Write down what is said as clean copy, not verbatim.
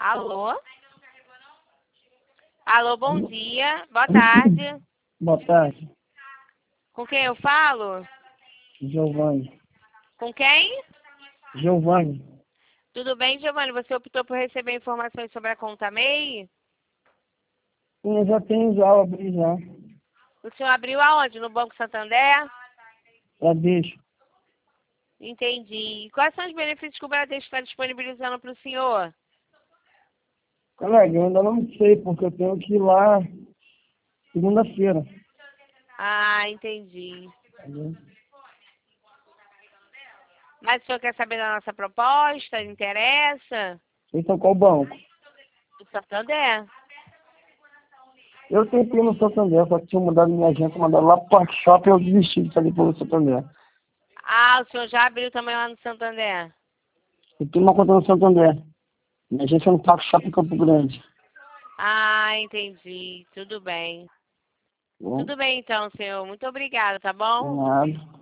Alô? Alô, bom dia. Boa tarde. Boa tarde, Com quem eu falo? Giovanni. Com quem? Giovanni, Tudo bem, Giovanni? Você optou por receber informações sobre a conta MEI? eu já tenho já, abri já. O senhor abriu aonde? No Banco Santander? Bradesco. Entendi. Quais são os benefícios que o Bradesco está disponibilizando para o senhor? Colega, eu ainda não sei, porque eu tenho que ir lá segunda-feira. Ah, entendi. Entendeu? Mas o senhor quer saber da nossa proposta? Interessa? Vocês são qual banco? O Santander. Eu tentei no Santander, só que tinha mudado minha agência, mandaram lá pro Park Shop e eu desisti de sair pelo Santander. Ah, o senhor já abriu também lá no Santander? Eu tenho uma conta no Santander. Minha agência é no Park Shop em Campo Grande. Ah, entendi. Tudo bem. Bom, Tudo bem então, senhor. Muito obrigada, tá bom? nada.